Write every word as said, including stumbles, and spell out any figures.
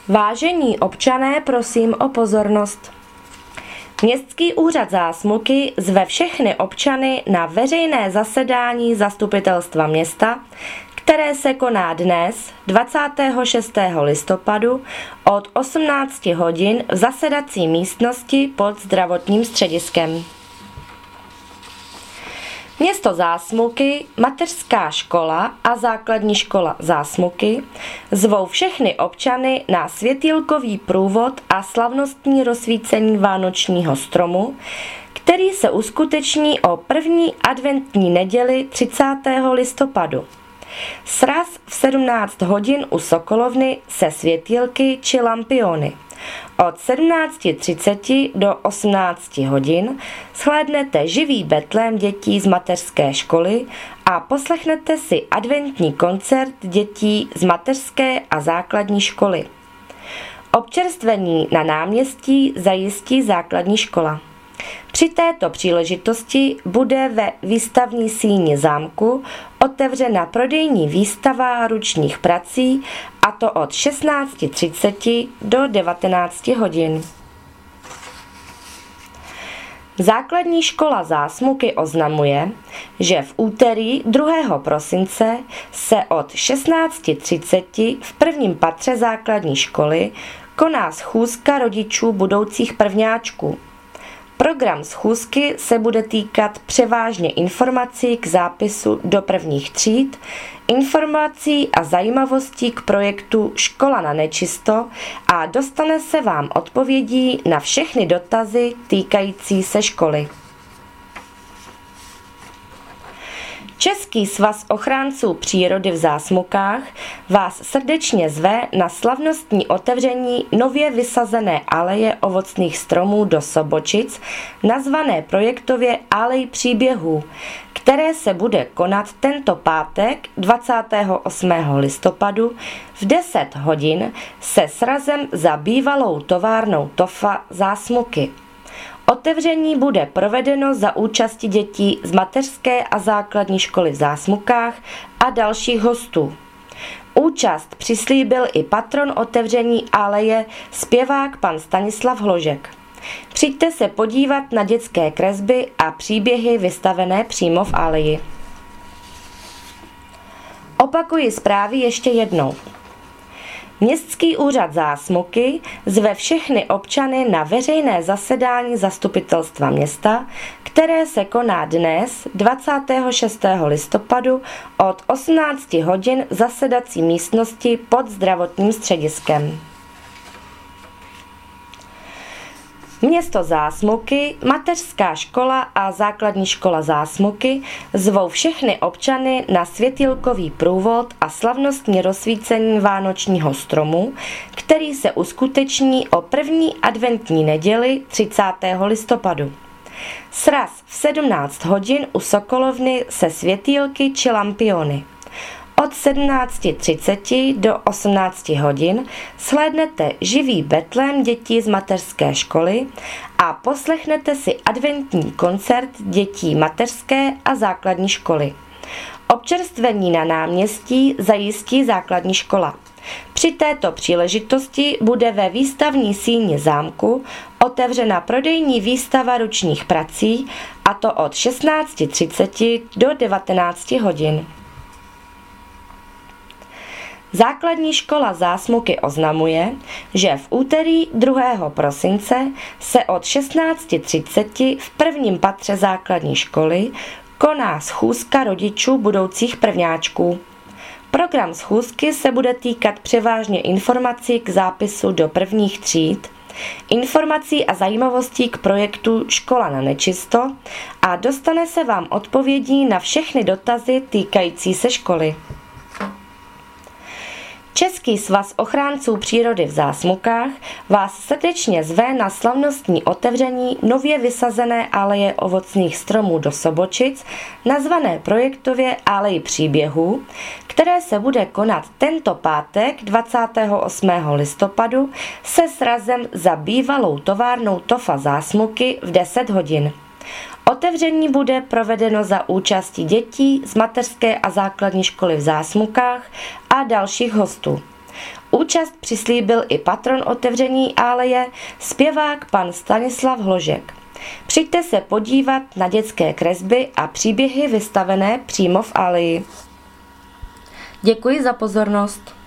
Vážení občané, prosím o pozornost. Městský úřad Zásmuky zve všechny občany na veřejné zasedání zastupitelstva města, které se koná dnes, dvacátého šestého listopadu od osmnácti hodin v zasedací místnosti pod zdravotním střediskem. Město Zásmuky, mateřská škola a základní škola Zásmuky zvou všechny občany na světýlkový průvod a slavnostní rozsvícení vánočního stromu, který se uskuteční o první adventní neděli třicátého listopadu. Sraz v sedmnáct hodin u Sokolovny se světýlky či lampiony. Od sedmnáct třicet do osmnáct hodin shlédnete živý betlém dětí z mateřské školy a poslechnete si adventní koncert dětí z mateřské a základní školy. Občerstvení na náměstí zajistí základní škola. Při této příležitosti bude ve výstavní síni zámku otevřena prodejní výstava ručních prací, a to od šestnáct třicet do devatenáct hodin. Základní škola Zásmuky oznamuje, že v úterý druhého prosince se od šestnáct třicet v prvním patře základní školy koná schůzka rodičů budoucích prvňáčků. Program schůzky se bude týkat převážně informací k zápisu do prvních tříd, informací a zajímavostí k projektu Škola na nečisto a dostane se vám odpovědí na všechny dotazy týkající se školy. Český svaz ochránců přírody v Zásmukách vás srdečně zve na slavnostní otevření nově vysazené aleje ovocných stromů do Sobočic, nazvané projektově Alej příběhů, které se bude konat tento pátek dvacátého osmého listopadu v deset hodin se srazem za bývalou továrnou Tofa Zásmuky. Otevření bude provedeno za účasti dětí z mateřské a základní školy v Zásmukách a dalších hostů. Účast přislíbil i patron otevření aleje, zpěvák pan Stanislav Hložek. Přijďte se podívat na dětské kresby a příběhy vystavené přímo v aleji. Opakuji zprávy ještě jednou. Městský úřad Zásmuky zve všechny občany na veřejné zasedání zastupitelstva města, které se koná dnes, dvacátého šestého listopadu od osmnácti hodin v zasedací místnosti pod zdravotním střediskem. Město Zásmuky, mateřská škola a základní škola Zásmuky zvou všechny občany na světýlkový průvod a slavnostní rozsvícení vánočního stromu, který se uskuteční o první adventní neděli třicátého listopadu. Sraz v sedmnáct hodin u Sokolovny se světýlky či lampiony. Od sedmnáct třicet do osmnácti hodin shlédnete živý betlém dětí z mateřské školy a poslechnete si adventní koncert dětí mateřské a základní školy. Občerstvení na náměstí zajistí základní škola. Při této příležitosti bude ve výstavní síni zámku otevřena prodejní výstava ručních prací, a to od šestnáct třicet do devatenáct hodin. Základní škola Zásmuky oznamuje, že v úterý druhého prosince se od šestnáct třicet v prvním patře základní školy koná schůzka rodičů budoucích prvňáčků. Program schůzky se bude týkat převážně informací k zápisu do prvních tříd, informací a zajímavostí k projektu Škola na nečisto a dostane se vám odpovědí na všechny dotazy týkající se školy. Český svaz ochránců přírody v Zásmukách vás srdečně zve na slavnostní otevření nově vysazené aleje ovocných stromů do Sobočic, nazvané projektově Alej příběhů, které se bude konat tento pátek dvacátého osmého listopadu se srazem za bývalou továrnou Tofa Zásmuky v deset hodin. Otevření bude provedeno za účasti dětí z mateřské a základní školy v Zásmukách a dalších hostů. Účast přislíbil i patron otevření aleje, zpěvák pan Stanislav Hložek. Přijďte se podívat na dětské kresby a příběhy vystavené přímo v aleji. Děkuji za pozornost.